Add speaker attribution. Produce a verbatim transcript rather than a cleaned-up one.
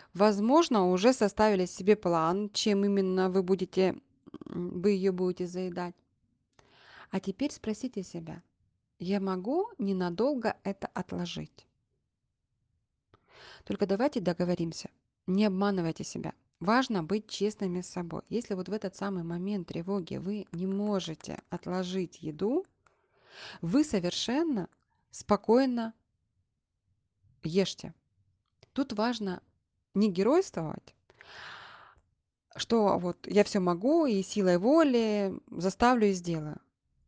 Speaker 1: Возможно, уже составили себе план, чем именно вы будете, м, вы ее будете заедать. А теперь спросите себя: я могу ненадолго это отложить? Только давайте договоримся, не обманывайте себя. Важно быть честными с собой. Если вот в этот самый момент тревоги вы не можете отложить еду, вы совершенно спокойно ешьте. Тут важно не геройствовать, что вот я все могу и силой воли заставлю и сделаю.